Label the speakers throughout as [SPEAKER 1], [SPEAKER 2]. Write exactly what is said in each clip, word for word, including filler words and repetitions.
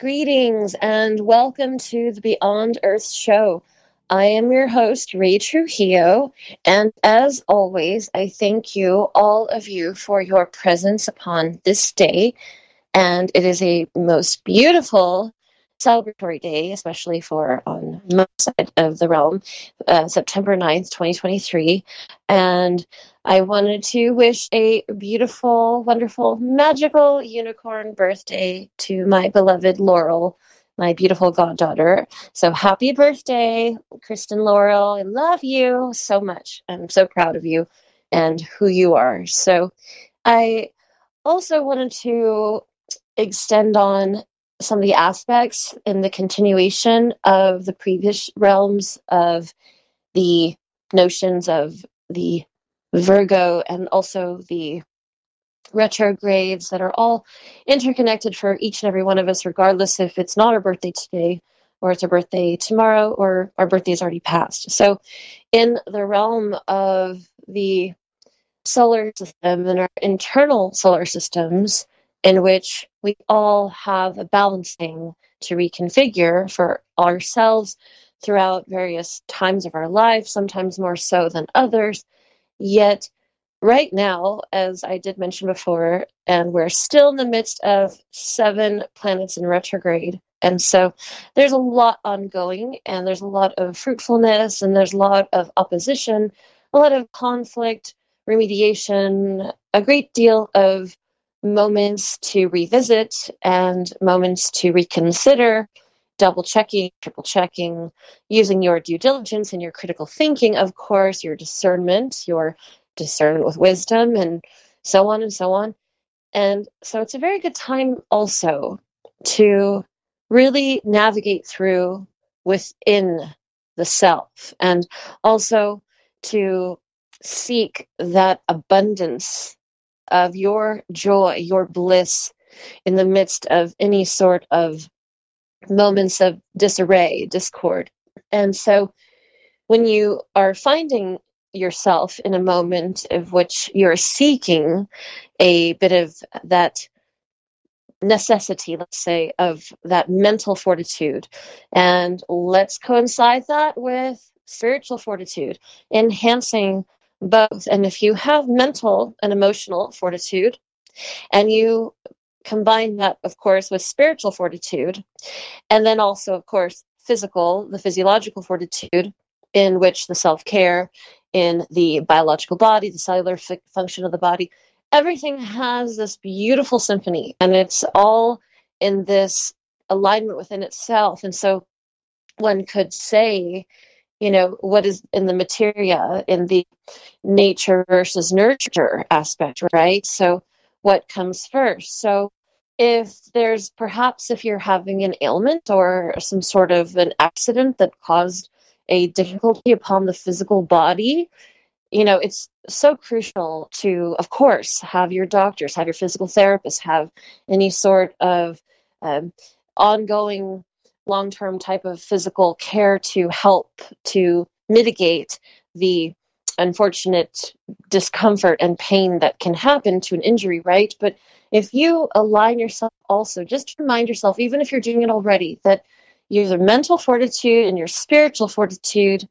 [SPEAKER 1] Greetings and welcome to the Beyond Earth show. I am your host, Ray Trujillo, and as always, I thank you, all of you, for your presence upon this day. And it is a most beautiful celebratory day, especially for on my side of the realm, uh, September ninth, twenty twenty-three. And I wanted to wish a beautiful, wonderful, magical unicorn birthday to my beloved Laurel, my beautiful goddaughter. So happy birthday, Kristen Laurel. I love you so much. I'm so proud of you and who you are. So I also wanted to extend on some of the aspects in the continuation of the previous realms of the notions of the Virgo and also the retrogrades that are all interconnected for each and every one of us, regardless if it's not our birthday today or it's our birthday tomorrow or our birthday is already passed. So in the realm of the solar system and our internal solar systems, in which we all have a balancing to reconfigure for ourselves throughout various times of our life, sometimes more so than others. Yet, right now, as I did mention before, and we're still in the midst of seven planets in retrograde. And so there's a lot ongoing, and there's a lot of fruitfulness, and there's a lot of opposition, a lot of conflict, remediation, a great deal of moments to revisit and moments to reconsider, double checking, triple checking, using your due diligence and your critical thinking, of course, your discernment, your discernment with wisdom, and so on and so on. And so it's a very good time also to really navigate through within the self and also to seek that abundance of your joy, your bliss in the midst of any sort of moments of disarray, discord. And so when you are finding yourself in a moment of which you're seeking a bit of that necessity, let's say, of that mental fortitude, and let's coincide that with spiritual fortitude, enhancing both. And if you have mental and emotional fortitude, and you combine that, of course, with spiritual fortitude, and then also, of course, physical, the physiological fortitude, in which the self-care in the biological body, the cellular f- function of the body, everything has this beautiful symphony, and it's all in this alignment within itself. And so one could say, you know, what is in the materia, in the nature versus nurture aspect, right? So what comes first? So if there's perhaps if you're having an ailment or some sort of an accident that caused a difficulty upon the physical body, you know, it's so crucial to, of course, have your doctors, have your physical therapists, have any sort of um, ongoing long-term type of physical care to help to mitigate the unfortunate discomfort and pain that can happen to an injury, right? But if you align yourself also, just remind yourself, even if you're doing it already, that you have your mental fortitude and your spiritual fortitude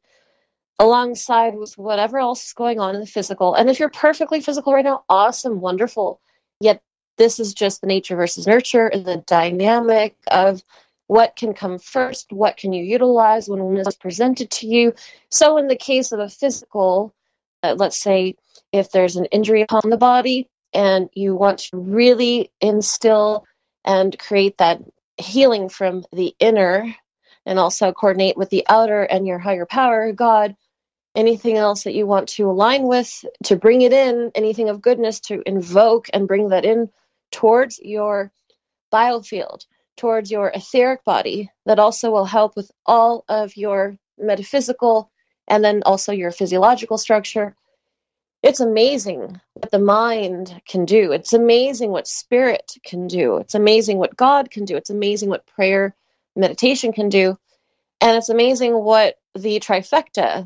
[SPEAKER 1] alongside with whatever else is going on in the physical. And if you're perfectly physical right now, awesome, wonderful. Yet this is just the nature versus nurture and the dynamic of what can come first, what can you utilize when it's presented to you. So in the case of a physical, uh, let's say if there's an injury upon the body and you want to really instill and create that healing from the inner and also coordinate with the outer and your higher power, God, anything else that you want to align with, to bring it in, anything of goodness to invoke and bring that in towards your biofield, towards your etheric body, that also will help with all of your metaphysical and then also your physiological structure. It's amazing what the mind can do. It's amazing what spirit can do. It's amazing what God can do. It's amazing what prayer, meditation can do. And it's amazing what the trifecta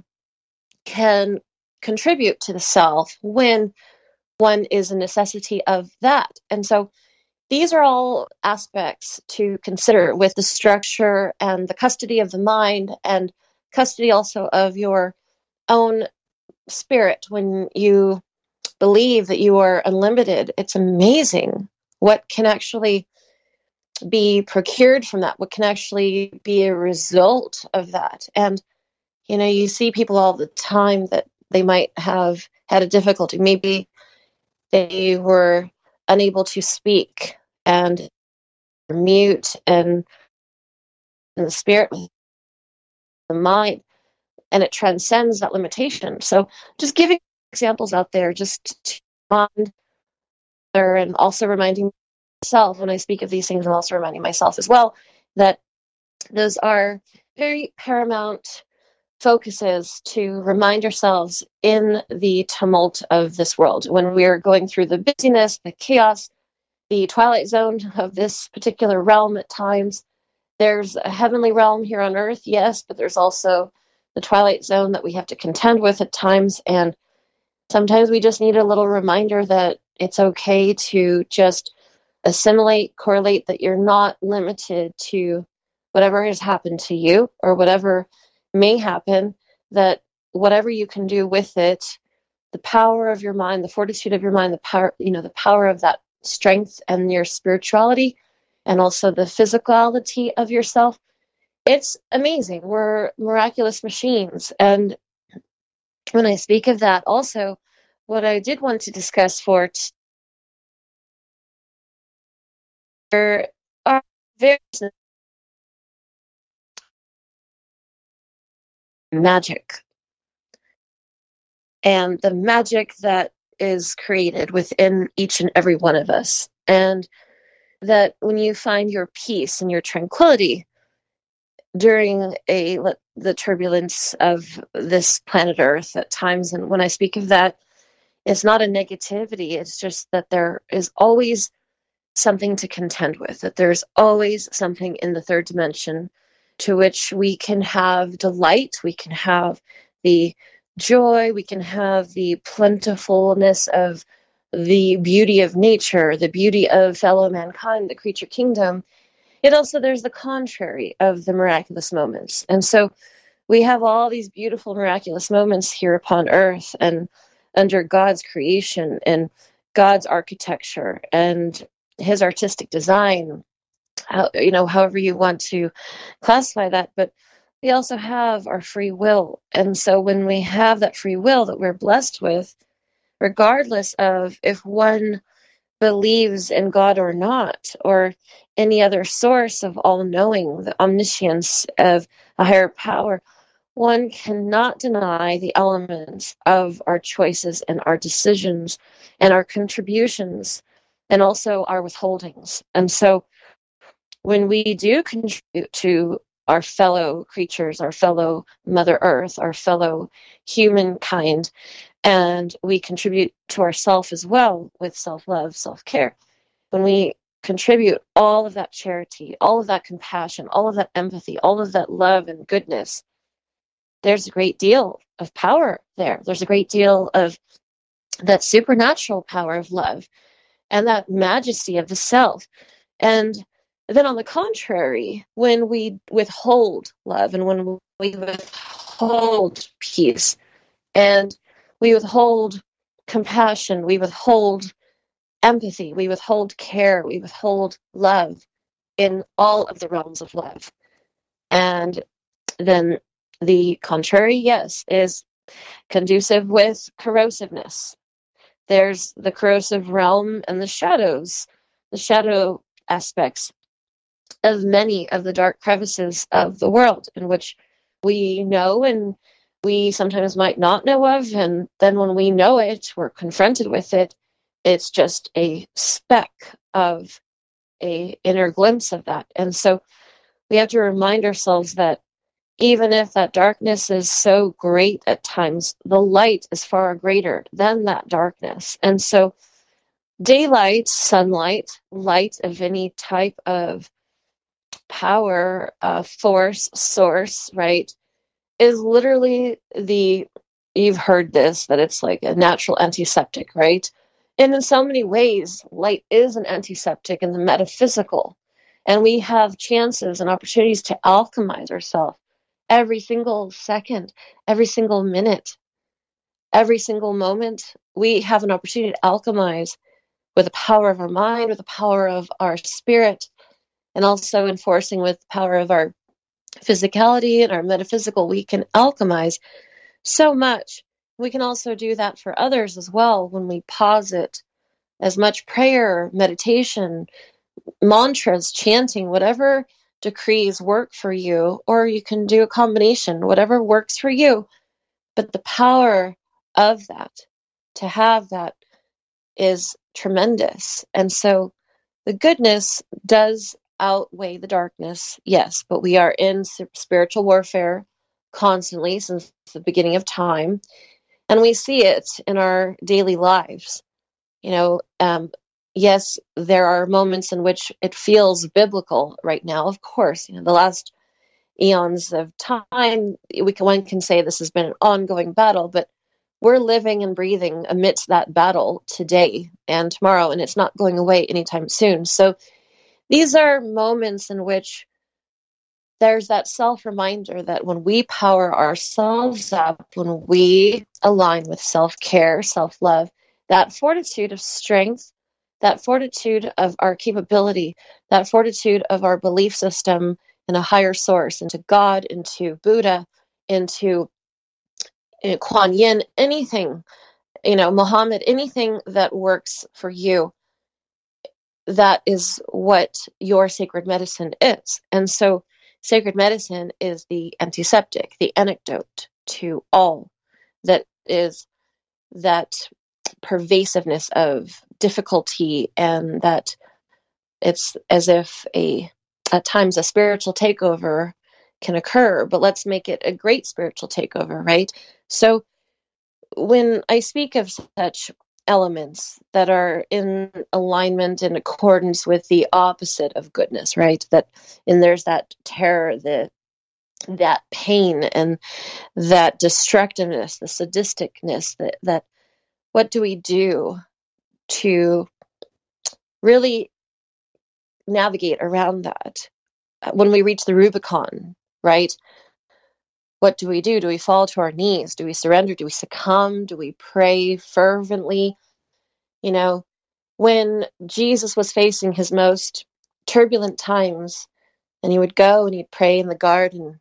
[SPEAKER 1] can contribute to the self when one is a necessity of that. And so these are all aspects to consider with the structure and the custody of the mind and custody also of your own spirit. When you believe that you are unlimited, it's amazing what can actually be procured from that, what can actually be a result of that. And, you know, you see people all the time that they might have had a difficulty. Maybe they were unable to speak and mute, and, and the spirit, the mind, and it transcends that limitation. So just giving examples out there, just to mind there, and also reminding myself when I speak of these things, I'm also reminding myself as well that those are very paramount focuses to remind ourselves in the tumult of this world. When we're going through the busyness, the chaos, the twilight zone of this particular realm at times, there's a heavenly realm here on earth, yes, but there's also the twilight zone that we have to contend with at times. And sometimes we just need a little reminder that it's okay to just assimilate, correlate, that you're not limited to whatever has happened to you or whatever may happen, that whatever you can do with it, the power of your mind, the fortitude of your mind, the power, you know, the power of that strength and your spirituality, and also the physicality of yourself, it's amazing. We're miraculous machines. And when I speak of that, also, what I did want to discuss for t- there are various magic, and the magic that is created within each and every one of us. And that when you find your peace and your tranquility during a the turbulence of this planet Earth at times, and when I speak of that, it's not a negativity, it's just that there is always something to contend with, that there's always something in the third dimension to which we can have delight, we can have the joy, we can have the plentifulness of the beauty of nature, the beauty of fellow mankind, the creature kingdom. Yet also there's the contrary of the miraculous moments. And so we have all these beautiful miraculous moments here upon earth and under God's creation and God's architecture and his artistic design, how, you know, however you want to classify that. But we also have our free will. And so when we have that free will that we're blessed with, regardless of if one believes in God or not, or any other source of all-knowing, the omniscience of a higher power, one cannot deny the elements of our choices and our decisions and our contributions and also our withholdings. And so when we do contribute to our fellow creatures, our fellow Mother Earth, our fellow humankind, and we contribute to ourself as well with self-love, self-care, when we contribute all of that charity, all of that compassion, all of that empathy, all of that love and goodness, there's a great deal of power there. There's a great deal of that supernatural power of love and that majesty of the self. And then on the contrary, when we withhold love and when we withhold peace and we withhold compassion, we withhold empathy, we withhold care, we withhold love in all of the realms of love. And then the contrary, yes, is conducive with corrosiveness. There's the corrosive realm and the shadows, the shadow aspects of many of the dark crevices of the world in which we know and we sometimes might not know of. And then when we know it, we're confronted with it. It's just a speck of a inner glimpse of that. And so we have to remind ourselves that even if that darkness is so great at times, the light is far greater than that darkness. And so daylight, sunlight, light of any type of power, uh, force, source, right, is literally the, you've heard this, that it's like a natural antiseptic, right? And in so many ways, light is an antiseptic in the metaphysical. And we have chances and opportunities to alchemize ourselves every single second, every single minute, every single moment. We have an opportunity to alchemize with the power of our mind, with the power of our spirit, and also enforcing with the power of our physicality and our metaphysical. We can alchemize so much. We can also do that for others as well when we posit as much prayer, meditation, mantras, chanting, whatever decrees work for you, or you can do a combination, whatever works for you. But the power of that, to have that, is tremendous. And so the goodness does outweigh the darkness, yes, but we are in spiritual warfare constantly since the beginning of time, and we see it in our daily lives. You know, um, yes, there are moments in which it feels biblical right now, of course. You know, the last eons of time, we can, one can say this has been an ongoing battle, but we're living and breathing amidst that battle today and tomorrow, and it's not going away anytime soon. So these are moments in which there's that self-reminder that when we power ourselves up, when we align with self-care, self-love, that fortitude of strength, that fortitude of our capability, that fortitude of our belief system in a higher source, into God, into Buddha, into uh, Kuan Yin, anything, you know, Muhammad, anything that works for you, that is what your sacred medicine is. And so sacred medicine is the antiseptic, the antidote to all that is that pervasiveness of difficulty, and that it's as if a at times a spiritual takeover can occur, but let's make it a great spiritual takeover, right? So when I speak of such elements that are in alignment, in accordance with the opposite of goodness, right? That, and there's that terror, the that pain, and that destructiveness, the sadisticness, that that what do we do to really navigate around that when we reach the Rubicon, right? What do we do? Do we fall to our knees? Do we surrender? Do we succumb? Do we pray fervently? You know, when Jesus was facing his most turbulent times, and he would go and he'd pray in the garden,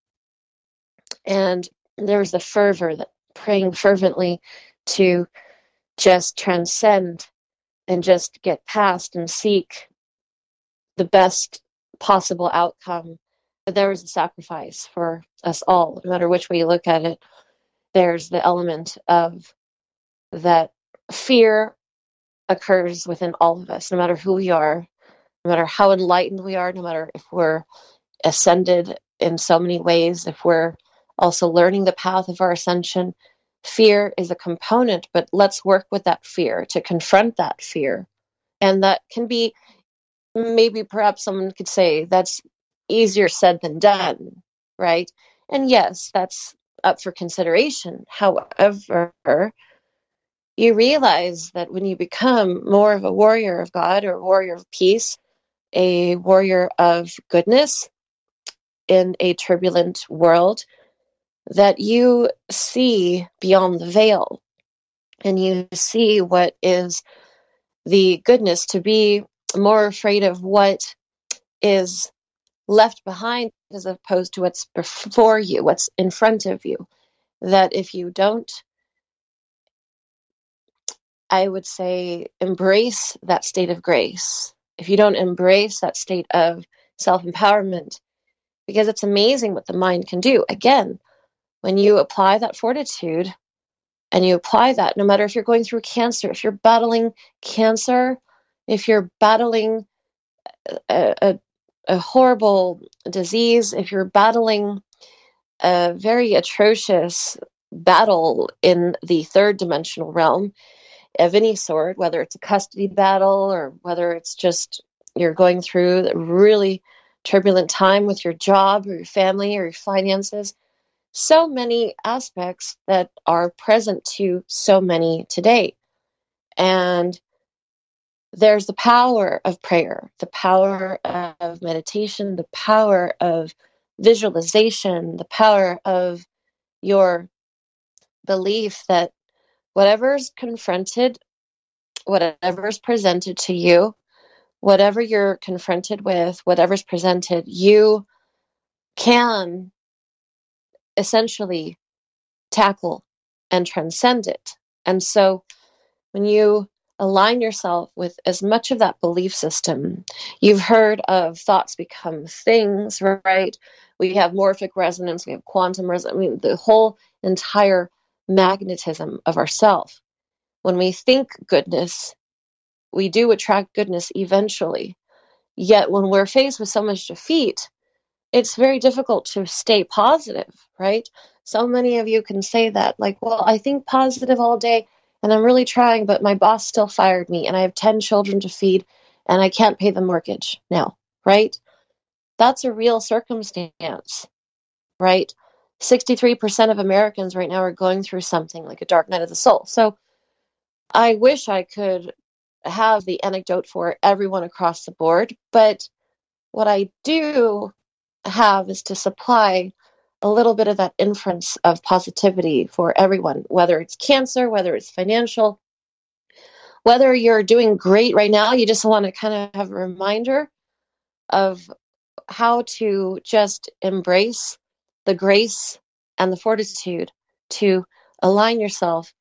[SPEAKER 1] and there was the fervor, that praying fervently to just transcend and just get past and seek the best possible outcome. But there was a sacrifice for us all, no matter which way you look at it. There's the element of that fear occurs within all of us, no matter who we are, no matter how enlightened we are, no matter if we're ascended in so many ways, if we're also learning the path of our ascension. Fear is a component, but let's work with that fear, to confront that fear. And that can be, maybe perhaps someone could say, that's easier said than done, right? And yes, that's up for consideration. However, you realize that when you become more of a warrior of God, or a warrior of peace, a warrior of goodness in a turbulent world, that you see beyond the veil, and you see what is the goodness, to be more afraid of what is left behind as opposed to what's before you, what's in front of you. That if you don't, I would say, embrace that state of grace, if you don't embrace that state of self-empowerment, because it's amazing what the mind can do. Again, when you apply that fortitude, and you apply that, no matter if you're going through cancer, if you're battling cancer, if you're battling a, a, a horrible disease, if you're battling a very atrocious battle in the third dimensional realm of any sort, whether it's a custody battle, or whether it's just you're going through a really turbulent time with your job, or your family, or your finances, so many aspects that are present to so many today. And there's the power of prayer, the power of meditation, the power of visualization, the power of your belief that whatever's confronted, whatever's presented to you, whatever you're confronted with, whatever's presented, you can essentially tackle and transcend it. And so when you align yourself with as much of that belief system, you've heard of thoughts become things, right? We have morphic resonance, we have quantum resonance, I mean, the whole entire magnetism of ourself. When we think goodness, we do attract goodness eventually. Yet when we're faced with so much defeat, it's very difficult to stay positive, right? So many of you can say that, like, well, I think positive all day and I'm really trying, but my boss still fired me and I have ten children to feed and I can't pay the mortgage now, right? That's a real circumstance, right? sixty-three percent of Americans right now are going through something like a dark night of the soul. So I wish I could have the anecdote for everyone across the board, but what I do have is to supply a little bit of that inference of positivity for everyone, whether it's cancer, whether it's financial, whether you're doing great right now, you just want to kind of have a reminder of how to just embrace the grace and the fortitude to align yourself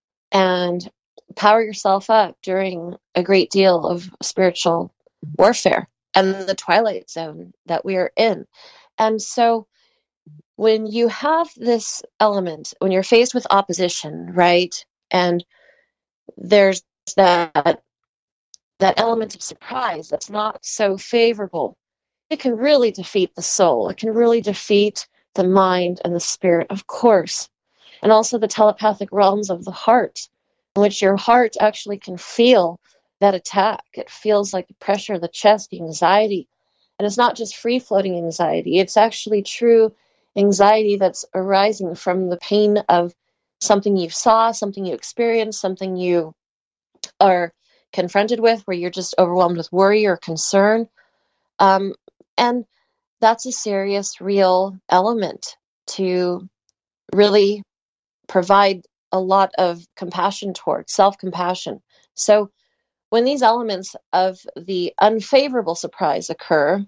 [SPEAKER 1] and power yourself up during a great deal of spiritual warfare and the twilight zone that we are in. And so when you have this element, when you're faced with opposition, right, and there's that that element of surprise that's not so favorable, it can really defeat the soul. It can really defeat the mind and the spirit, of course, and also the telepathic realms of the heart, in which your heart actually can feel that attack. It feels like the pressure of the chest, the anxiety. And it's not just free-floating anxiety. It's actually true anxiety that's arising from the pain of something you saw, something you experienced, something you are confronted with, where you're just overwhelmed with worry or concern. Um, and that's a serious, real element to really provide a lot of compassion towards, self-compassion. So when these elements of the unfavorable surprise occur,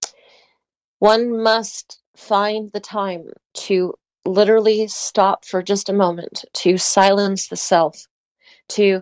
[SPEAKER 1] one must find the time to literally stop for just a moment, to silence the self, to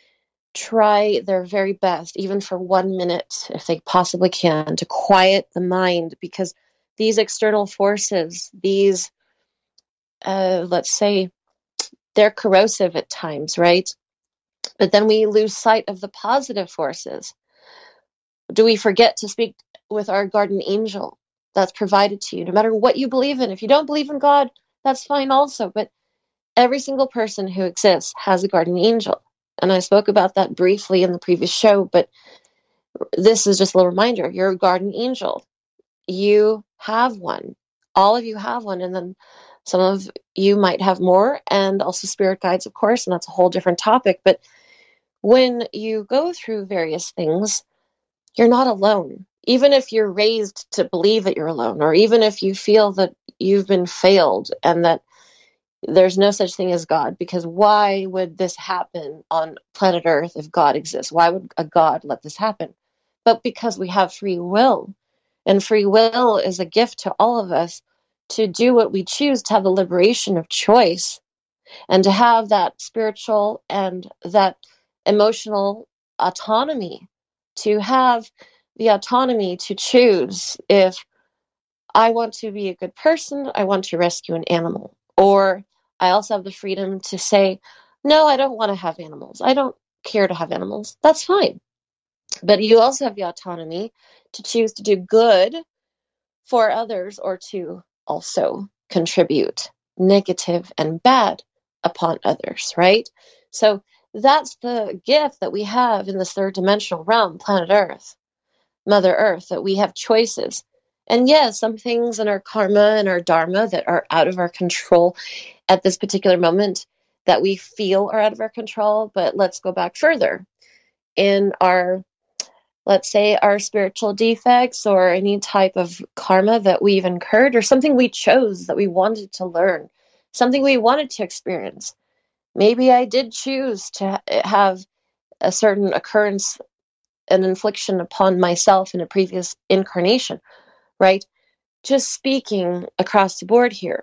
[SPEAKER 1] try their very best, even for one minute, if they possibly can, to quiet the mind, because these external forces, these, uh, let's say, they're corrosive at times, right? But then we lose sight of the positive forces. Do we forget to speak with our guardian angel that's provided to you, no matter what you believe in? If you don't believe in God, that's fine also. But every single person who exists has a guardian angel. And I spoke about that briefly in the previous show, but this is just a little reminder. You're a guardian angel. You have one. All of you have one. And then some of you might have more, and also spirit guides, of course, and that's a whole different topic. But when you go through various things, you're not alone. Even if you're raised to believe that you're alone, or even if you feel that you've been failed and that there's no such thing as God, because why would this happen on planet Earth if God exists? Why would a God let this happen? But because we have free will, and free will is a gift to all of us to do what we choose, to have the liberation of choice, and to have that spiritual and that emotional autonomy, to have the autonomy to choose if I want to be a good person, I want to rescue an animal. Or I also have the freedom to say, no, I don't want to have animals. I don't care to have animals. That's fine. But you also have the autonomy to choose to do good for others, or to also contribute negative and bad upon others, right? So that's the gift that we have in this third dimensional realm, planet Earth, Mother Earth, that we have choices. And yes, some things in our karma and our dharma that are out of our control at this particular moment, that we feel are out of our control. But let's go back further. In our, let's say, our spiritual defects or any type of karma that we've incurred, or something we chose that we wanted to learn, something we wanted to experience. Maybe I did choose to have a certain occurrence, an infliction upon myself in a previous incarnation, right? Just speaking across the board here.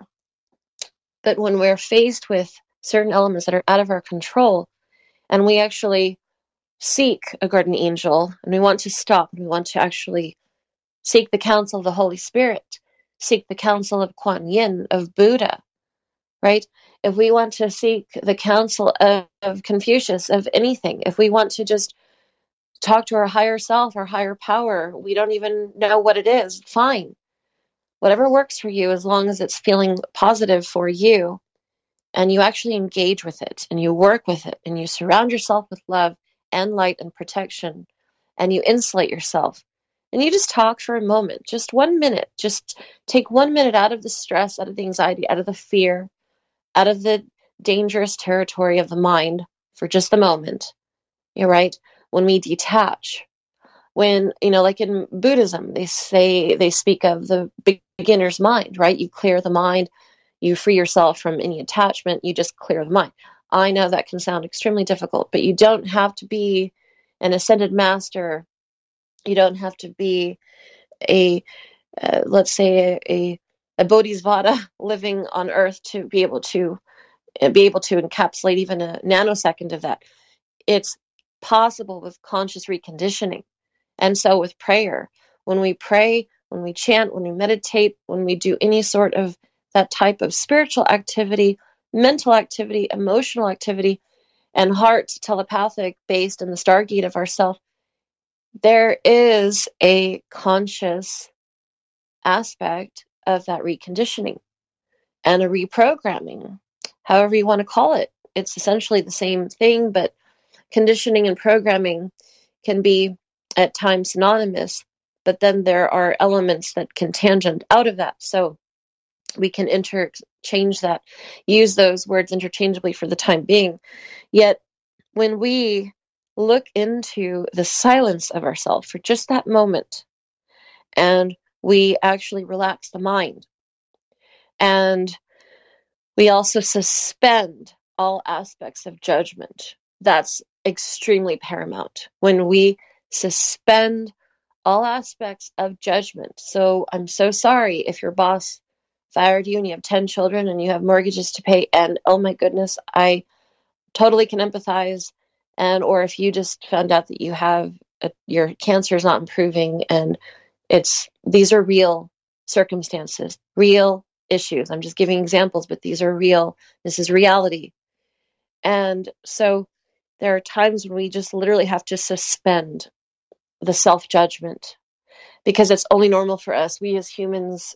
[SPEAKER 1] But when we're faced with certain elements that are out of our control, and we actually seek a guardian angel, and we want to stop, and we want to actually seek the counsel of the Holy Spirit, seek the counsel of Kuan Yin, of Buddha, right? If we want to seek the counsel of, of Confucius, of anything, if we want to just talk to our higher self, our higher power, we don't even know what it is, fine. Whatever works for you, as long as it's feeling positive for you, and you actually engage with it, and you work with it, and you surround yourself with love and light and protection, and you insulate yourself, and you just talk for a moment, just one minute, just take one minute out of the stress, out of the anxiety, out of the fear, out of the dangerous territory of the mind for just a moment. You're right. When we detach, when, you know, like in Buddhism, they say, they speak of the beginner's mind, right? You clear the mind, you free yourself from any attachment, you just clear the mind. I know that can sound extremely difficult, but you don't have to be an ascended master. You don't have to be a, uh, let's say, a, a, a bodhisattva living on earth to be able to uh, be able to encapsulate even a nanosecond of that. It's possible with conscious reconditioning. And so with prayer, when we pray, when we chant, when we meditate, when we do any sort of that type of spiritual activity, mental activity, emotional activity, and heart telepathic based in the Stargate of ourself, there is a conscious aspect of that reconditioning and a reprogramming, however you want to call it. It's essentially the same thing, but conditioning and programming can be at times synonymous, but then there are elements that can tangent out of that. So we can interchange that, use those words interchangeably for the time being. Yet when we look into the silence of ourselves for just that moment, and we actually relax the mind, and we also suspend all aspects of judgment, that's extremely paramount. When we suspend all aspects of judgment. So I'm so sorry if your boss fired you and you have ten children and you have mortgages to pay, and oh my goodness, I totally can empathize. And or if you just found out that you have a, your cancer is not improving, and it's these are real circumstances, real issues. I'm just giving examples, but these are real. This is reality. And so there are times when we just literally have to suspend the self-judgment, because it's only normal for us. We as humans,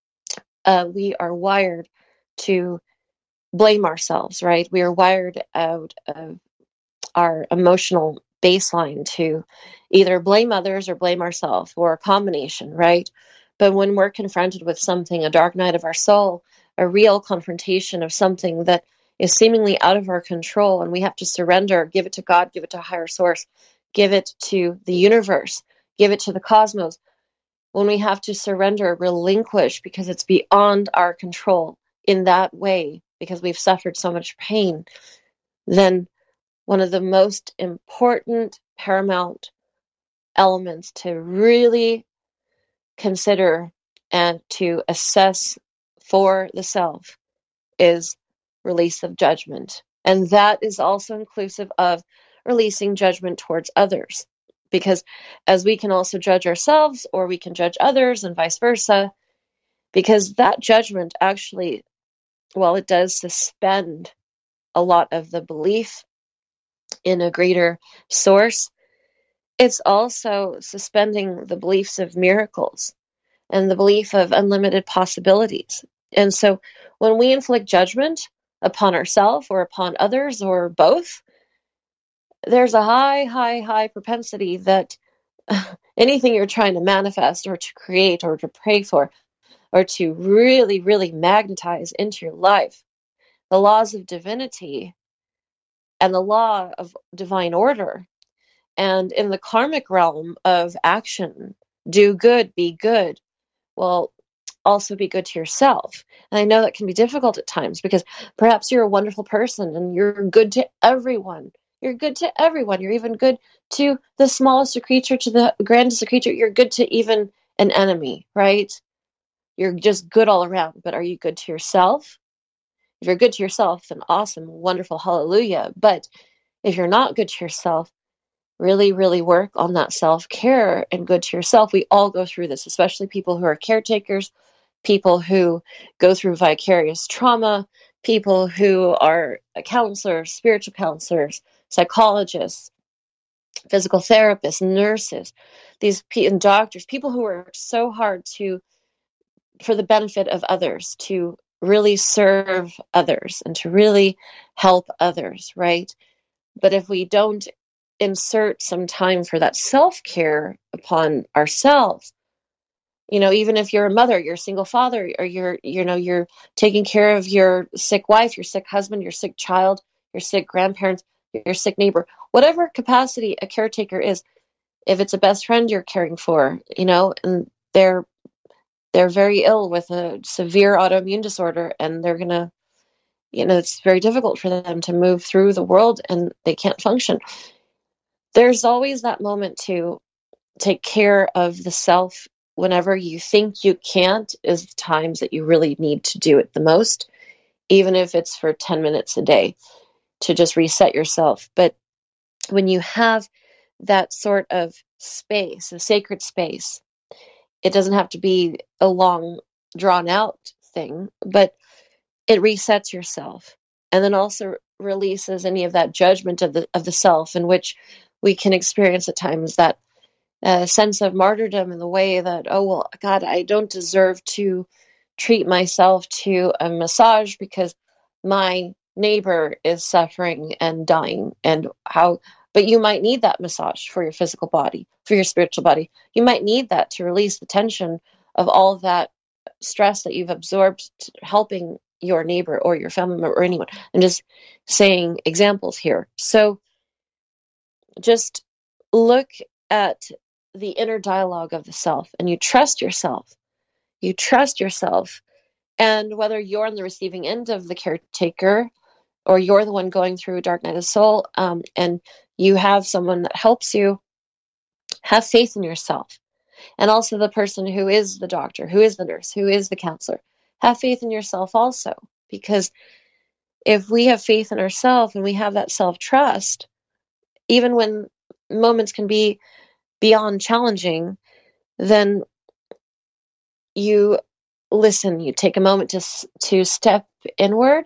[SPEAKER 1] uh, we are wired to blame ourselves, right? We are wired out of our emotional baseline to either blame others or blame ourselves, or a combination, right? But when we're confronted with something, a dark night of our soul, a real confrontation of something that is seemingly out of our control, and we have to surrender, give it to God, give it to a higher source, give it to the universe, give it to the cosmos. When we have to surrender, relinquish, because it's beyond our control in that way, because we've suffered so much pain, then one of the most important, paramount elements to really consider and to assess for the self is release of judgment. And that is also inclusive of releasing judgment towards others. Because as we can also judge ourselves, or we can judge others, and vice versa, because that judgment actually, well, it does suspend a lot of the belief in a greater source. It's also suspending the beliefs of miracles and the belief of unlimited possibilities. And so when we inflict judgment upon ourselves or upon others or both, there's a high, high, high propensity that anything you're trying to manifest or to create or to pray for or to really, really magnetize into your life, the laws of divinity and the law of divine order. And in the karmic realm of action, do good, be good. Well, also be good to yourself. And I know that can be difficult at times because perhaps you're a wonderful person and you're good to everyone. You're good to everyone. You're even good to the smallest of creature, to the grandest of creature. You're good to even an enemy, right? You're just good all around. But are you good to yourself? If you're good to yourself, then awesome, wonderful, hallelujah. But if you're not good to yourself, really, really work on that self-care and good to yourself. We all go through this, especially people who are caretakers, people who go through vicarious trauma, people who are counselors, spiritual counselors, psychologists, physical therapists, nurses, these and doctors, people who work so hard to, for the benefit of others, to really serve others and to really help others, right? But if we don't insert some time for that self-care upon ourselves, you know, even if you're a mother, you're a single father, or you're, you know, you're taking care of your sick wife, your sick husband, your sick child, your sick grandparents, your sick neighbor, whatever capacity a caretaker is, if it's a best friend you're caring for, you know, and they're they're very ill with a severe autoimmune disorder, and they're gonna, you know, it's very difficult for them to move through the world and they can't function. There's always that moment to take care of the self. Whenever you think you can't is the times that you really need to do it the most, even if it's for ten minutes a day to just reset yourself. But when you have that sort of space, a sacred space, it doesn't have to be a long, drawn out thing, but it resets yourself and then also releases any of that judgment of the of the self, in which we can experience at times that uh, sense of martyrdom in the way that, oh, well, God, I don't deserve to treat myself to a massage because my neighbor is suffering and dying. And how, but you might need that massage for your physical body, for your spiritual body. You might need that to release the tension of all of that stress that you've absorbed helping your neighbor or your family member or anyone. I'm just saying examples here. So just look at the inner dialogue of the self, and you trust yourself. You trust yourself. And whether you're on the receiving end of the caretaker or you're the one going through a dark night of soul, um, and you have someone that helps you, have faith in yourself. And also the person who is the doctor, who is the nurse, who is the counselor, have faith in yourself also. Because if we have faith in ourselves and we have that self-trust, even when moments can be beyond challenging, then you listen, you take a moment to to step inward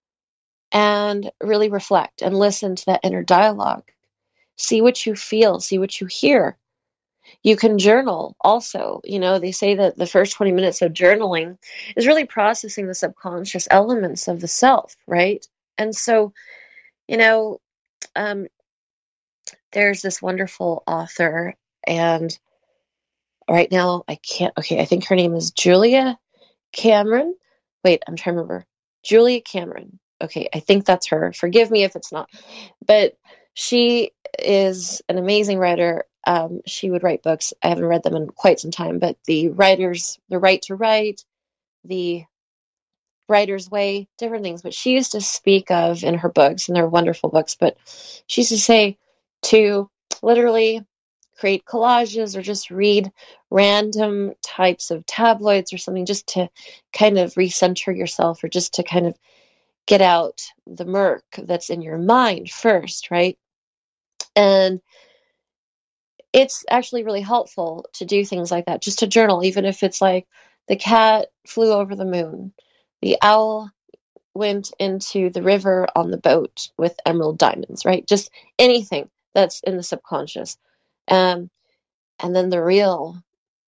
[SPEAKER 1] and really reflect and listen to that inner dialogue. See what you feel, see what you hear. You can journal also. You know, they say that the first twenty minutes of journaling is really processing the subconscious elements of the self, right? And so, you know, um, there's this wonderful author, and right now I can't, okay, I think her name is Julia Cameron. Wait, I'm trying to remember. Julia Cameron. Okay, I think that's her. Forgive me if it's not. But she is an amazing writer. Um, she would write books. I haven't read them in quite some time, but the writers, the right to write, the writer's way, different things. But she used to speak of in her books, and they're wonderful books, but she used to say to literally create collages or just read random types of tabloids or something, just to kind of recenter yourself, or just to kind of get out the murk that's in your mind first, right? And it's actually really helpful to do things like that, just to journal, even if it's like the cat flew over the moon, the owl went into the river on the boat with emerald diamonds, right? Just anything that's in the subconscious. Um, and then the real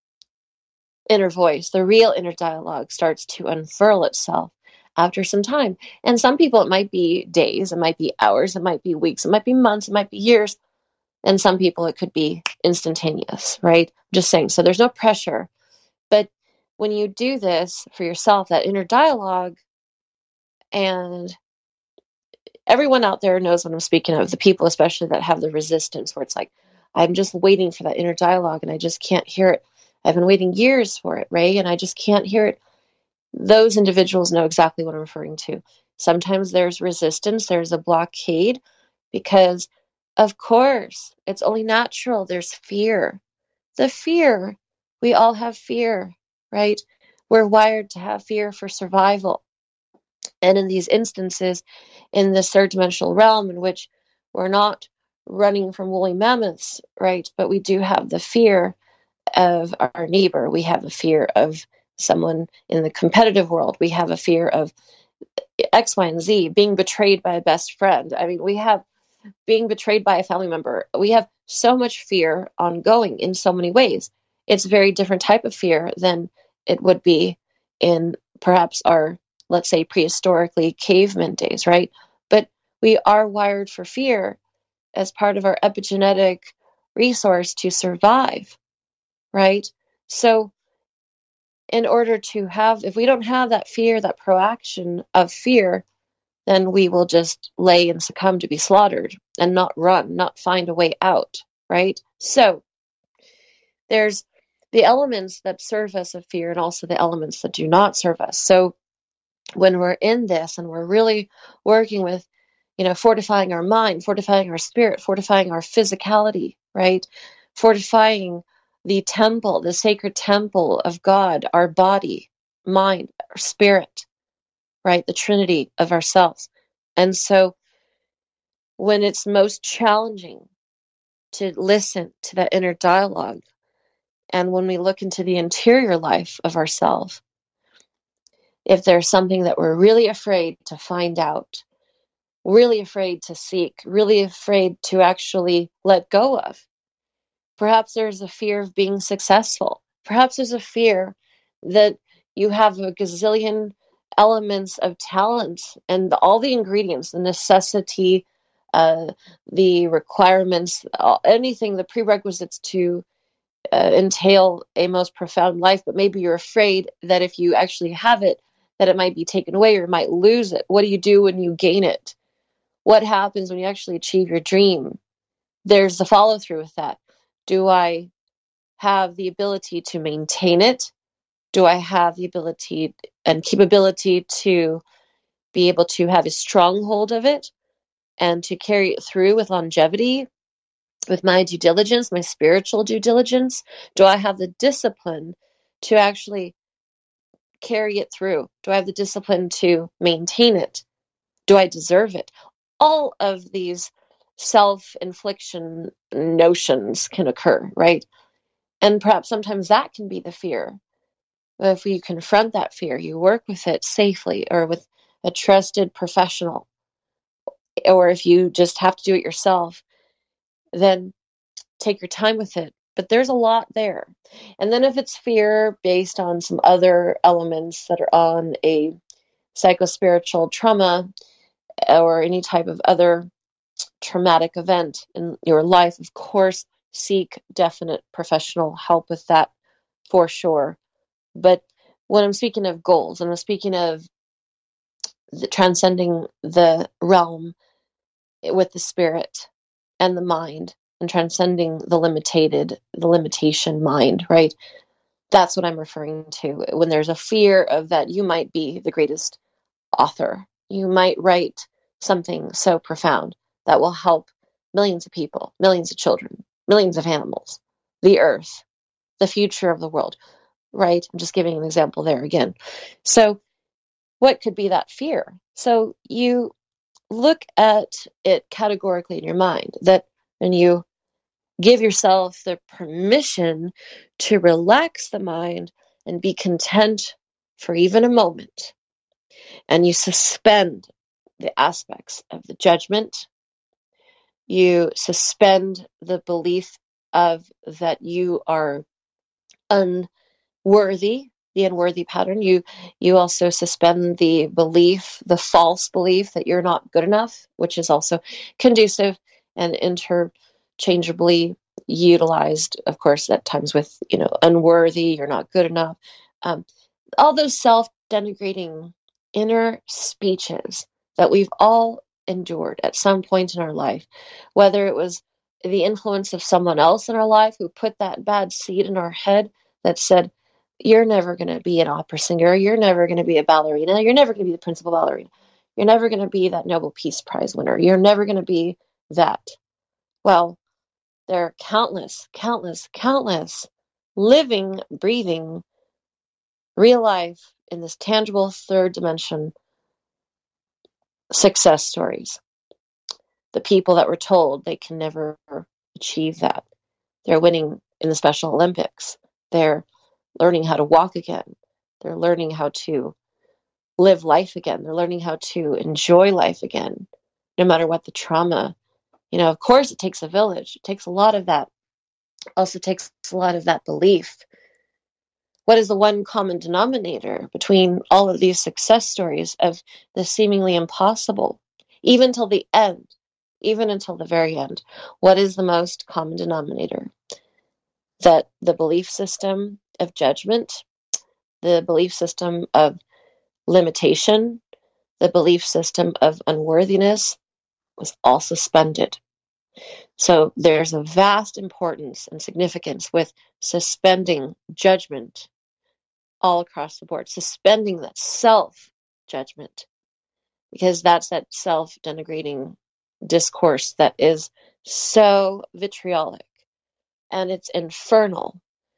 [SPEAKER 1] inner voice, the real inner dialogue starts to unfurl itself after some time. And some people, it might be days, it might be hours, it might be weeks, it might be months, it might be years. And some people, it could be instantaneous, right? Just saying. So there's no pressure. But when you do this for yourself, that inner dialogue, and everyone out there knows what I'm speaking of, the people especially that have the resistance, where it's like, I'm just waiting for that inner dialogue and I just can't hear it. I've been waiting years for it, Ray, and I just can't hear it. Those individuals know exactly what I'm referring to. Sometimes there's resistance, there's a blockade, because, of course, it's only natural. There's fear. The fear, we all have fear, right? We're wired to have fear for survival. And in these instances, in this third dimensional realm in which we're not running from woolly mammoths, right? But we do have the fear of our neighbor. We have a fear of someone in the competitive world. We have a fear of X, Y, and Z, being betrayed by a best friend. I mean, we have being betrayed by a family member. We have so much fear ongoing in so many ways. It's a very different type of fear than it would be in perhaps our, let's say, prehistorically caveman days, right? But we are wired for fear as part of our epigenetic resource to survive, right? So in order to have, if we don't have that fear, that proaction of fear, then we will just lay and succumb to be slaughtered and not run, not find a way out, right? So there's the elements that serve us of fear and also the elements that do not serve us. So when we're in this and we're really working with, you know, fortifying our mind, fortifying our spirit, fortifying our physicality, right? Fortifying the temple, the sacred temple of God, our body, mind, our spirit, right? The Trinity of ourselves. And so when it's most challenging to listen to that inner dialogue, and when we look into the interior life of ourselves, if there's something that we're really afraid to find out, really afraid to seek, really afraid to actually let go of, perhaps there's a fear of being successful. Perhaps there's a fear that you have a gazillion elements of talent and all the ingredients, the necessity, uh, the requirements, anything, the prerequisites to uh, entail a most profound life, but maybe you're afraid that if you actually have it, that it might be taken away or you might lose it. What do you do when you gain it? What happens when you actually achieve your dream? There's the follow through with that. Do I have the ability to maintain it? Do I have the ability and capability to be able to have a stronghold of it and to carry it through with longevity, with my due diligence, my spiritual due diligence? Do I have the discipline to actually carry it through? Do I have the discipline to maintain it? Do I deserve it? All of these self-infliction notions can occur, right? And perhaps sometimes that can be the fear. If you confront that fear, you work with it safely or with a trusted professional, or if you just have to do it yourself, then take your time with it. But there's a lot there. And then if it's fear based on some other elements that are on a psychospiritual trauma or any type of other traumatic event in your life, of course, seek definite professional help with that for sure. But when I'm speaking of goals, and I'm speaking of the transcending the realm with the spirit and the mind, and transcending the limited, the limitation mind, right? That's what I'm referring to. When there's a fear of that you might be the greatest author, you might write something so profound that will help millions of people, millions of children, millions of animals, the earth, the future of the world, right? I'm just giving an example there again. So what could be that fear? So you look at it categorically in your mind, that and you give yourself the permission to relax the mind and be content for even a moment. And you suspend the aspects of the judgment. You suspend the belief of that you are unworthy, the unworthy pattern. You you also suspend the belief, the false belief that you're not good enough, which is also conducive and interchangeably utilized, of course, at times with, you know, unworthy, you're not good enough. Um, all those self-denigrating inner speeches that we've all endured at some point in our life, whether it was the influence of someone else in our life who put that bad seed in our head that said, you're never going to be an opera singer, you're never going to be a ballerina, you're never going to be the principal ballerina, you're never going to be that Nobel Peace Prize winner, you're never going to be that. Well, there are countless, countless, countless living, breathing, real life in this tangible third dimension success stories. The people that were told they can never achieve that. They're winning in the Special Olympics. They're learning how to walk again. They're learning how to live life again. They're learning how to enjoy life again, no matter what the trauma. You know, of course, it takes a village. It takes a lot of that. Also takes a lot of that belief. What is the one common denominator between all of these success stories of the seemingly impossible, even till the end, even until the very end? What is the most common denominator? That the belief system of judgment, the belief system of limitation, the belief system of unworthiness was all suspended. So there's a vast importance and significance with suspending judgment all across the board, suspending that self-judgment, because that's that self-denigrating discourse that is so vitriolic and it's infernal.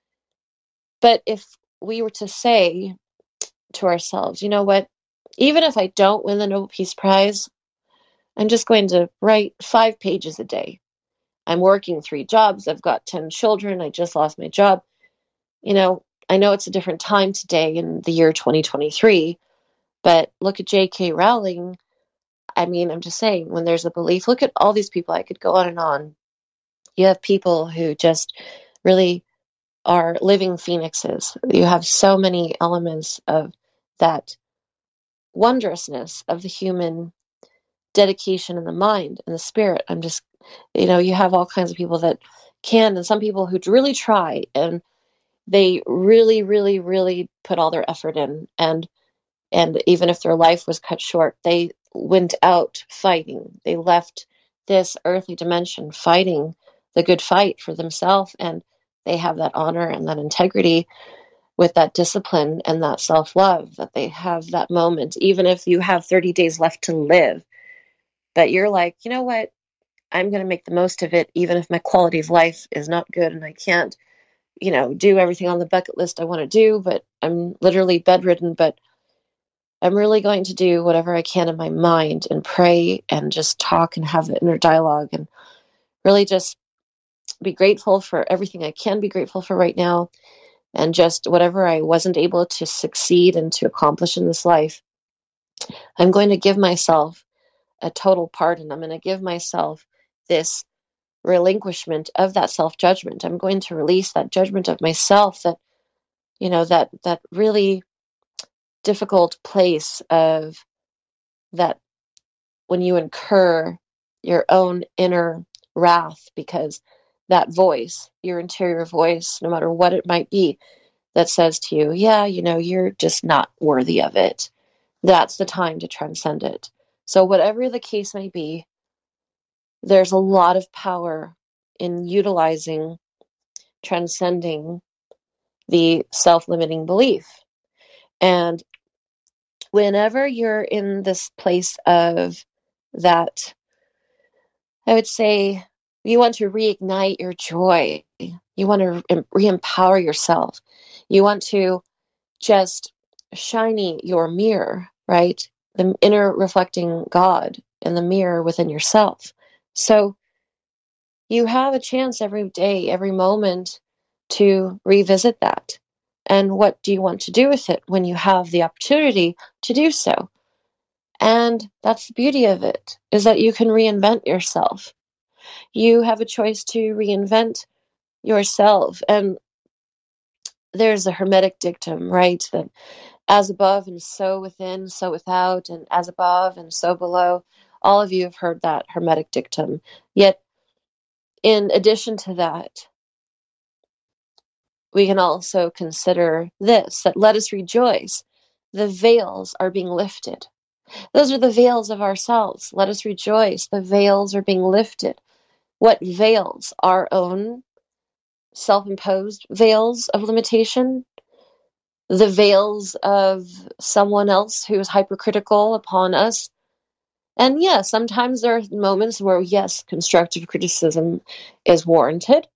[SPEAKER 1] But if we were to say to ourselves, you know what, even if I don't win the Nobel Peace Prize, I'm just going to write five pages a day. I'm working three jobs. I've got ten children. I just lost my job. You know, I know it's a different time today in the year twenty twenty-three, but look at J K Rowling. I mean, I'm just saying, when there's a belief, look at all these people. I could go on and on. You have people who just really are living phoenixes. You have so many elements of that wondrousness of the human dedication in the mind and the spirit. I'm just, you know, you have all kinds of people that can, and some people who really try, and they really, really, really put all their effort in. And and even if their life was cut short, they went out fighting. They left this earthly dimension fighting the good fight for themselves, and they have that honor and that integrity with that discipline and that self-love, that they have that moment, even if you have thirty days left to live, that you're like, you know what, I'm going to make the most of it, even if my quality of life is not good and I can't, you know, do everything on the bucket list I want to do, but I'm literally bedridden, but I'm really going to do whatever I can in my mind and pray and just talk and have the inner dialogue and really just be grateful for everything I can be grateful for right now. And just whatever I wasn't able to succeed and to accomplish in this life, I'm going to give myself a total pardon. I'm going to give myself this relinquishment of that self-judgment. I'm going to release that judgment of myself, that, you know, that, that really difficult place of that when you incur your own inner wrath, because that voice, your interior voice, no matter what it might be, that says to you, yeah, you know, you're just not worthy of it. That's the time to transcend it. So whatever the case may be, there's a lot of power in utilizing, transcending the self-limiting belief. And whenever you're in this place of that, I would say you want to reignite your joy. You want to re-empower yourself. You want to just shiny your mirror, right? The inner reflecting God in the mirror within yourself. So you have a chance every day, every moment to revisit that. And what do you want to do with it when you have the opportunity to do so? And that's the beauty of it, is that you can reinvent yourself. You have a choice to reinvent yourself. And there's a Hermetic dictum, right? That as above and so within, so without, and as above and so below. All of you have heard that Hermetic dictum. Yet, in addition to that, we can also consider this, that let us rejoice. The veils are being lifted. Those are the veils of ourselves. Let us rejoice. The veils are being lifted. What veils? Our own self-imposed veils of limitation, the veils of someone else who is hypercritical upon us. And yeah, sometimes there are moments where, yes, constructive criticism is warranted.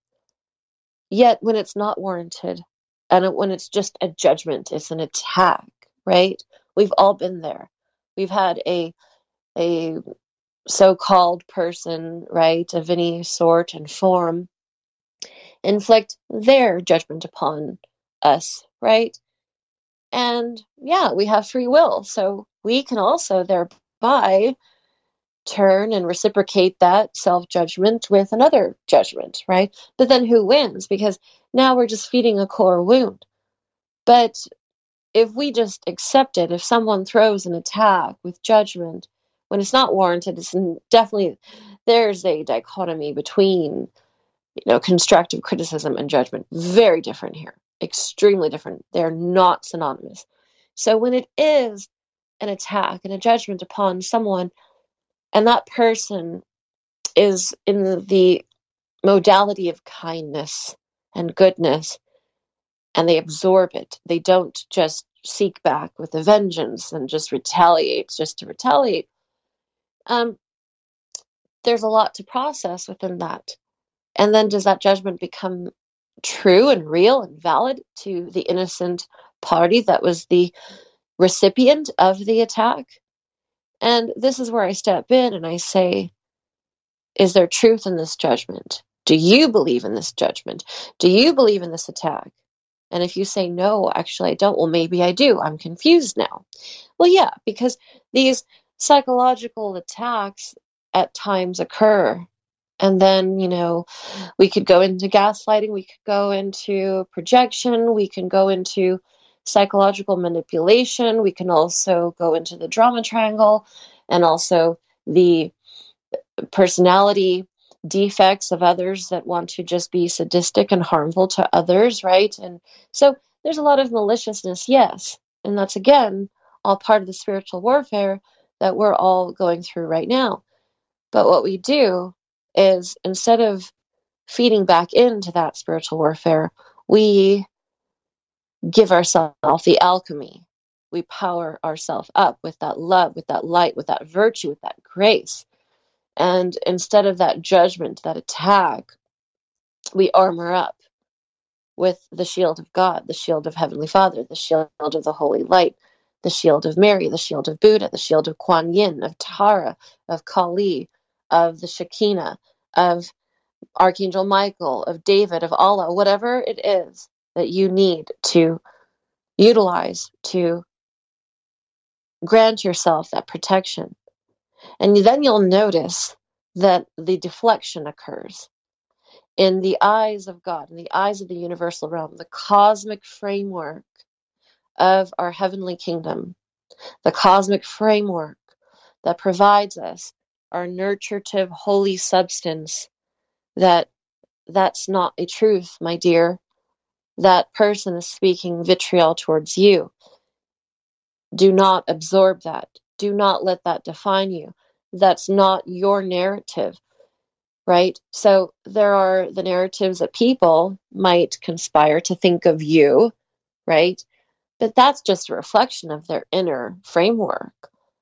[SPEAKER 1] Yet when it's not warranted, and when it's just a judgment, it's an attack, right? We've all been there. We've had a a so-called person, right, of any sort and form, inflict their judgment upon us, right? And yeah, we have free will, so we can also thereby turn and reciprocate that self-judgment with another judgment, right? But then who wins? Because now we're just feeding a core wound. But if we just accept it, if someone throws an attack with judgment, when it's not warranted, it's definitely, there's a dichotomy between, you know, constructive criticism and judgment. Very different here. Extremely different. They're not synonymous. So when it is an attack and a judgment upon someone, and that person is in the, the modality of kindness and goodness, and they absorb it. They don't just seek back with a vengeance and just retaliate just to retaliate. Um, there's a lot to process within that. And then does that judgment become true and real and valid to the innocent party that was the recipient of the attack? And this is where I step in and I say, is there truth in this judgment? Do you believe in this judgment? Do you believe in this attack? And if you say, no, actually I don't, well, maybe I do. I'm confused now. Well, yeah, because these psychological attacks at times occur. And then, you know, we could go into gaslighting, we could go into projection, we can go into psychological manipulation, we can also go into the drama triangle, and also the personality defects of others that want to just be sadistic and harmful to others, right? And so there's a lot of maliciousness, yes. And that's, again, all part of the spiritual warfare that we're all going through right now. But what we do is, instead of feeding back into that spiritual warfare, we give ourselves the alchemy. We power ourselves up with that love, with that light, with that virtue, with that grace. And instead of that judgment, that attack, we armor up with the shield of God, the shield of Heavenly Father, the shield of the Holy Light, the shield of Mary, the shield of Buddha, the shield of Kuan Yin, of Tara, of Kali, of the Shekinah, of Archangel Michael, of David, of Allah, whatever it is that you need to utilize to grant yourself that protection. And then you'll notice that the deflection occurs. In the eyes of God, in the eyes of the universal realm, the cosmic framework of our heavenly kingdom, the cosmic framework that provides us our nurturative holy substance, that that's not a truth, my dear. That person is speaking vitriol towards you. Do not absorb that. Do not let that define you. That's not your narrative. Right? So there are the narratives that people might conspire to think of you, right? But that's just a reflection of their inner framework.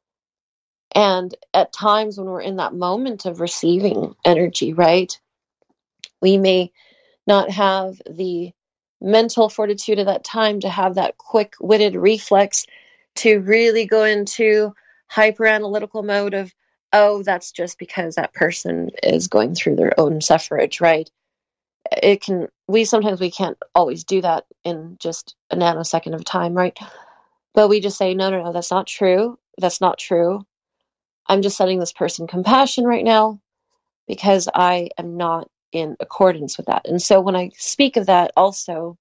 [SPEAKER 1] And at times when we're in that moment of receiving energy, right, we may not have the mental fortitude at that time to have that quick-witted reflex to really go into hyper-analytical mode of, oh, that's just because that person is going through their own suffrage, right? It can, we sometimes we can't always do that in just a nanosecond of time, right? But we just say, no, no, no, that's not true. That's not true. I'm just sending this person compassion right now because I am not in accordance with that. And so when I speak of that also,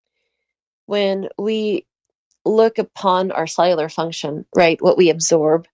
[SPEAKER 1] when we look upon our cellular function, right, what we absorb,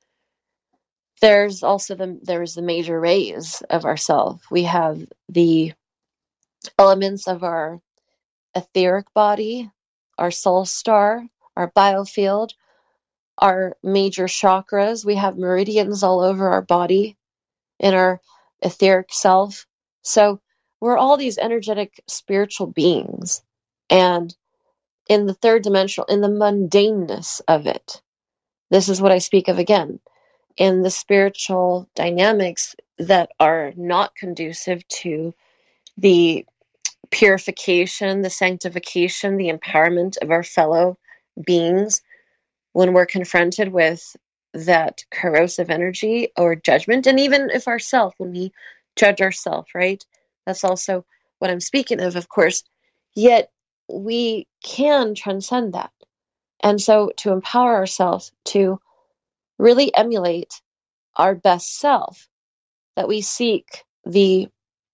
[SPEAKER 1] there's also the there's the major rays of ourself. We have the elements of our etheric body, our soul star, our biofield, our major chakras. We have meridians all over our body, in our etheric self. So we're all these energetic spiritual beings. And in the third dimensional, in the mundaneness of it, this is what I speak of again, in the spiritual dynamics that are not conducive to the purification, the sanctification, the empowerment of our fellow beings. When we're confronted with that corrosive energy or judgment, and even if ourself, when we judge ourselves, right? That's also what I'm speaking of, of course. Yet we can transcend that. And so to empower ourselves to really emulate our best self, that we seek the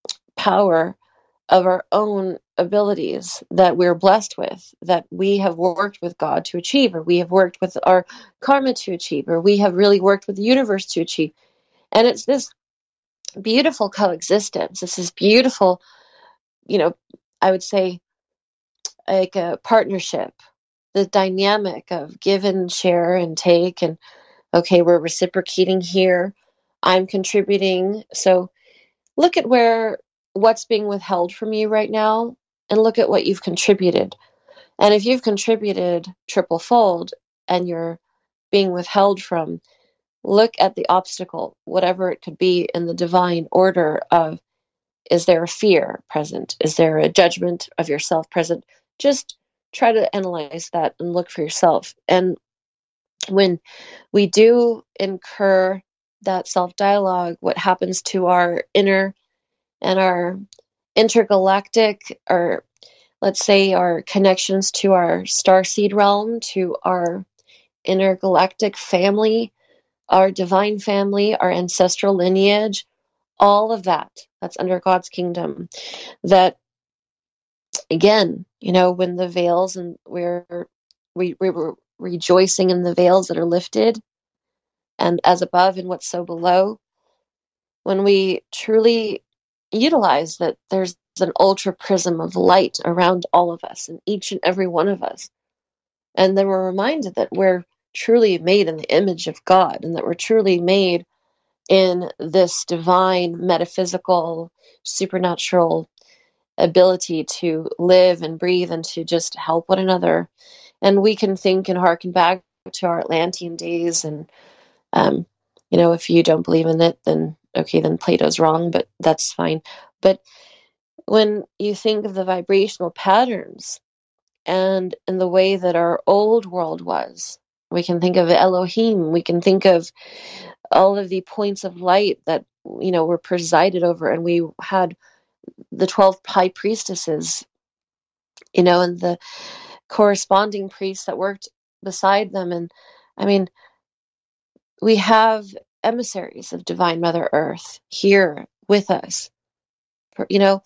[SPEAKER 1] power of our own abilities that we're blessed with, that we have worked with God to achieve, or we have worked with our karma to achieve, or we have really worked with the universe to achieve. And it's this beautiful coexistence. It's this beautiful, you know, I would say like a partnership, the dynamic of give and share and take, and okay, we're reciprocating here. I'm contributing. So look at where what's being withheld from you right now, and look at what you've contributed. And if you've contributed triple fold and you're being withheld from, look at the obstacle, whatever it could be, in the divine order of, is there a fear present? Is there a judgment of yourself present? Just try to analyze that and look for yourself. And when we do incur that self-dialogue, what happens to our inner and our intergalactic, or let's say our connections to our starseed realm, to our intergalactic family, our divine family, our ancestral lineage, all of that, that's under God's kingdom. That, again, you know, when the veils, and we're we, we were rejoicing in the veils that are lifted, and as above and what's so below, when we truly utilize that there's an ultra prism of light around all of us and each and every one of us, and then we're reminded that we're truly made in the image of God, and that we're truly made in this divine, metaphysical, supernatural ability to live and breathe and to just help one another. And we can think and harken back to our Atlantean days, and um, you know, if you don't believe in it, then okay, then Plato's wrong, but that's fine. But when you think of the vibrational patterns and in the way that our old world was, we can think of Elohim, we can think of all of the points of light that, you know, were presided over, and we had the twelve high priestesses, you know, and the corresponding priests that worked beside them. And I mean, we have emissaries of Divine Mother Earth here with us. You know,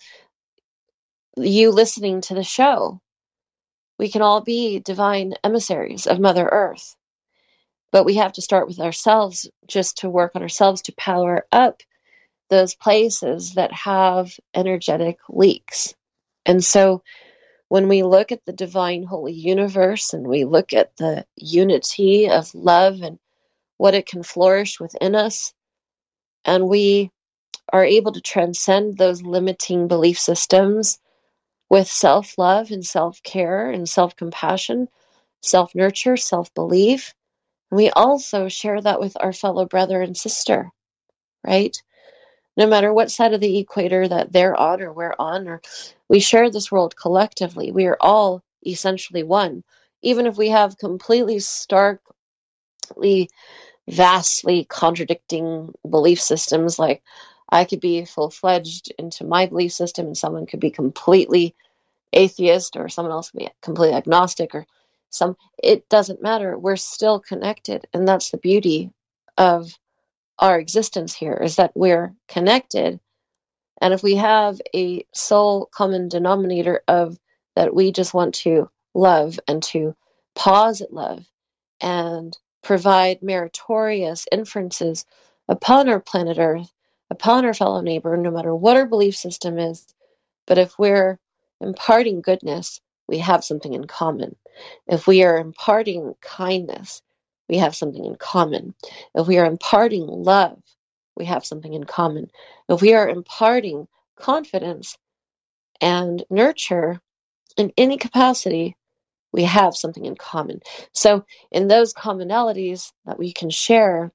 [SPEAKER 1] you listening to the show, we can all be divine emissaries of Mother Earth. But we have to start with ourselves, just to work on ourselves to power up those places that have energetic leaks. And so when we look at the divine holy universe, and we look at the unity of love and what it can flourish within us, and we are able to transcend those limiting belief systems with self-love and self-care and self-compassion, self-nurture, self-belief, we also share that with our fellow brother and sister, right? No matter what side of the equator that they're on or we're on, or we share this world collectively. We are all essentially one. Even if we have completely starkly, vastly contradicting belief systems, like I could be full-fledged into my belief system and someone could be completely atheist, or someone else could be completely agnostic, or some, it doesn't matter. We're still connected. And that's the beauty of our existence here, is that we're connected. And if we have a sole common denominator of that, we just want to love and to pause at love and provide meritorious inferences upon our planet Earth, upon our fellow neighbor, no matter what our belief system is. But if we're imparting goodness, we have something in common. If we are imparting kindness, we have something in common. If we are imparting love, we have something in common. If we are imparting confidence and nurture in any capacity, we have something in common. So in those commonalities that we can share,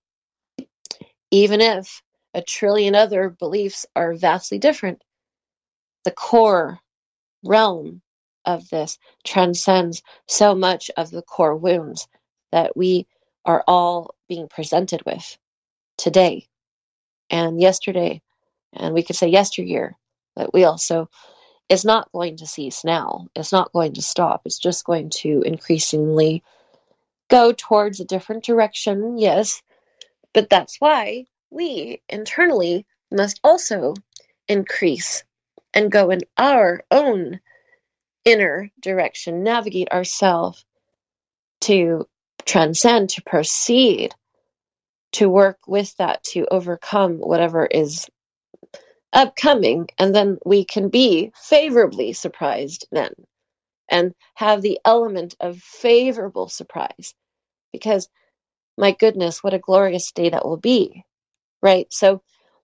[SPEAKER 1] even if a trillion other beliefs are vastly different, the core realm of this transcends so much of the core wounds that we are all being presented with today and yesterday, and we could say yesteryear, but we also, it's not going to cease now. It's not going to stop. It's just going to increasingly go towards a different direction, yes, but that's why we internally must also increase and go in our own inner direction, navigate ourselves to transcend, to proceed, to work with that, to overcome whatever is upcoming, and then we can be favorably surprised then and have the element of favorable surprise, because my goodness, what a glorious day that will be, right? So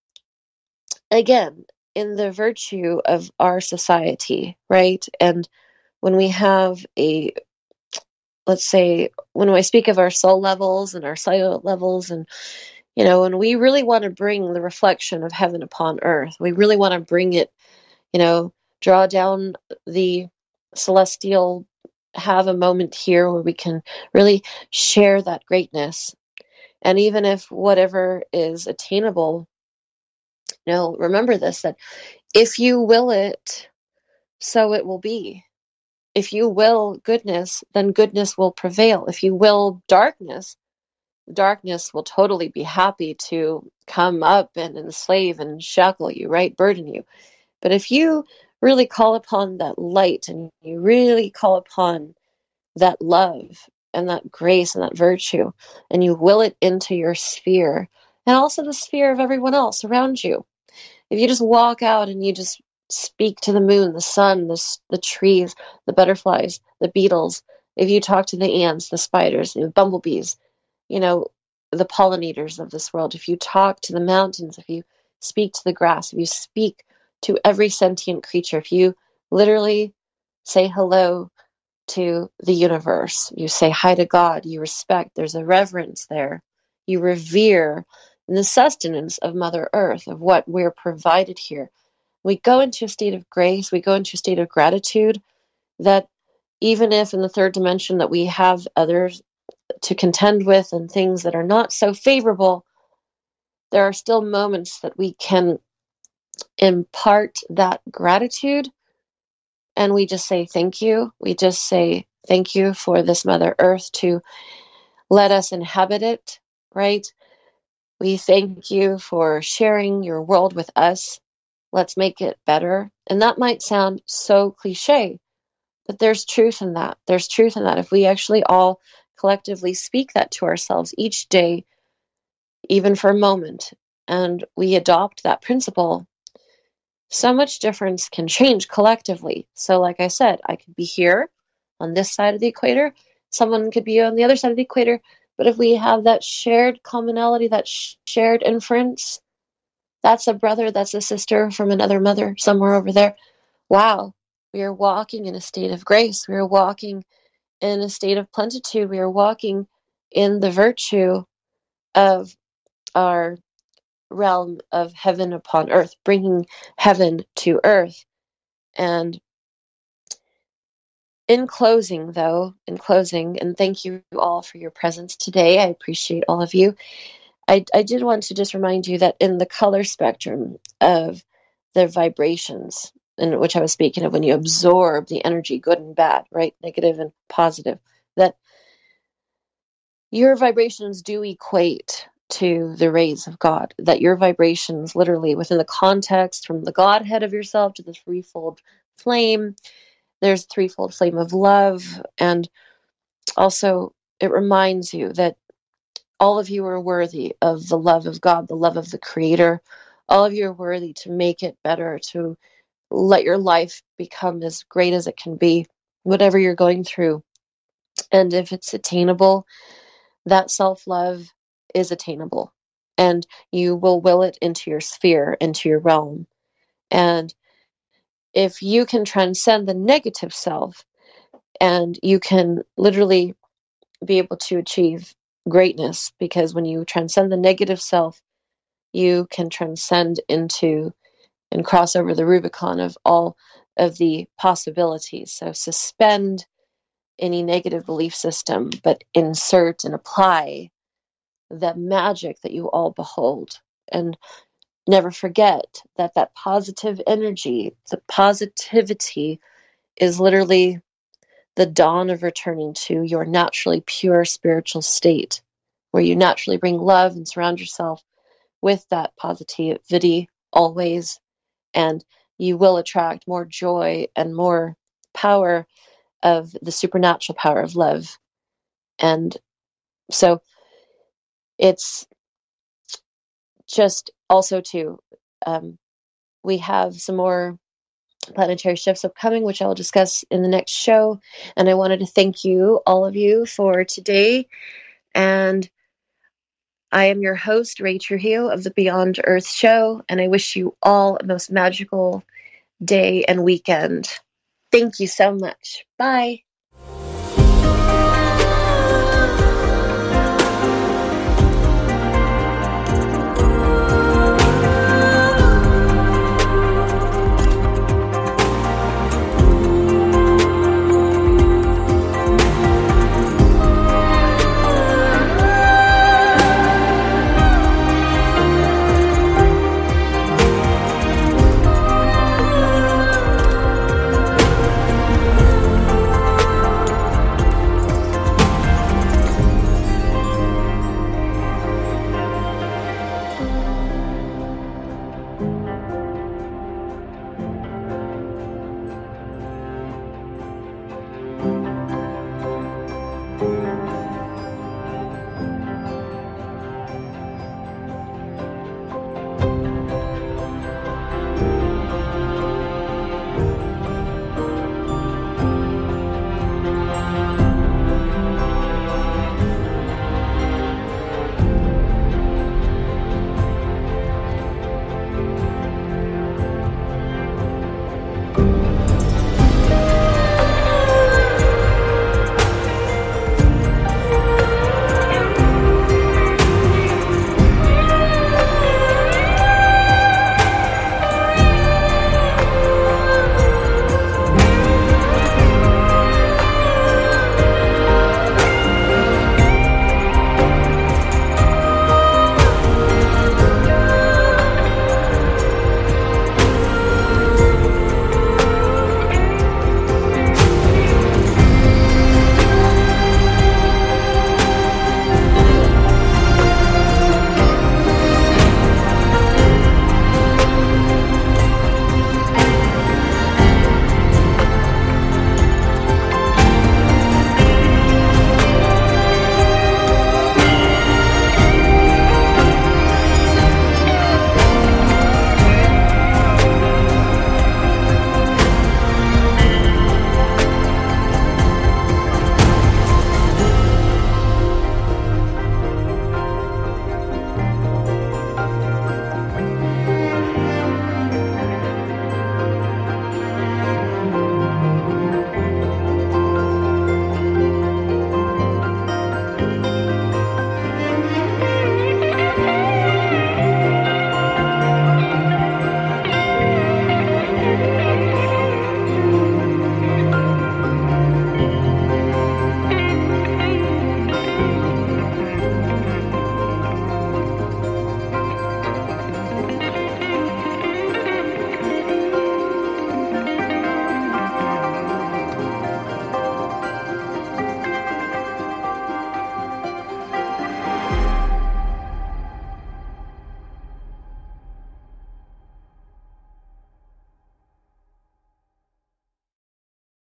[SPEAKER 1] again, in the virtue of our society, right? And when we have a, let's say, when I speak of our soul levels and our cellular levels, and, you know, and we really want to bring the reflection of heaven upon earth, we really want to bring it, you know, draw down the celestial, have a moment here where we can really share that greatness. And even if whatever is attainable, you know, remember this, that if you will it, so it will be. If you will goodness, then goodness will prevail. If you will darkness, darkness will totally be happy to come up and enslave and shackle you, right? Burden you. But if you really call upon that light and you really call upon that love and that grace and that virtue, and you will it into your sphere and also the sphere of everyone else around you, if you just walk out and you just speak to the moon, the sun, the, the trees, the butterflies, the beetles, if you talk to the ants, the spiders, the bumblebees, you know, the pollinators of this world, if you talk to the mountains, if you speak to the grass, if you speak to every sentient creature, if you literally say hello to the universe, you say hi to God, you respect, there's a reverence there, you revere the sustenance of Mother Earth, of what we're provided here. We go into a state of grace, we go into a state of gratitude, that even if in the third dimension that we have others to contend with and things that are not so favorable, there are still moments that we can impart that gratitude, and we just say thank you. We just say thank you for this Mother Earth to let us inhabit it, right? We thank you for sharing your world with us. Let's make it better. And that might sound so cliche, but there's truth in that. There's truth in that. If we actually all collectively speak that to ourselves each day, even for a moment, and we adopt that principle, so much difference can change collectively. So like I said, I could be here on this side of the equator, someone could be on the other side of the equator, but if we have that shared commonality, that sh- shared inference, that's a brother, that's a sister from another mother somewhere over there. Wow, we are walking in a state of grace. We are walking in a state of plenitude. We are walking in the virtue of our realm of heaven upon earth, bringing heaven to earth. And in closing, though, in closing, and thank you all for your presence today. I appreciate all of you. I, I did want to just remind you that in the color spectrum of the vibrations, in which I was speaking of, when you absorb the energy, good and bad, right, negative and positive, that your vibrations do equate to the rays of God, that your vibrations literally within the context from the Godhead of yourself to the threefold flame, there's threefold flame of love. And also it reminds you that all of you are worthy of the love of God, the love of the Creator. All of you are worthy to make it better, to let your life become as great as it can be, whatever you're going through. And if it's attainable, that self-love is attainable, and you will will it into your sphere, into your realm. And if you can transcend the negative self, and you can literally be able to achieve greatness, because when you transcend the negative self, you can transcend into and cross over the Rubicon of all of the possibilities. So suspend any negative belief system, but insert and apply the magic that you all behold. And never forget that that positive energy, the positivity, is literally the dawn of returning to your naturally pure spiritual state, where you naturally bring love and surround yourself with that positivity always, and you will attract more joy and more power of the supernatural power of love. And so it's just also too, um, we have some more planetary shifts upcoming, which I'll discuss in the next show. And I wanted to thank you, all of you, for today. And I am your host, Ray Trujillo of the Beyond Earth Show, and I wish you all a most magical day and weekend. Thank you so much. Bye.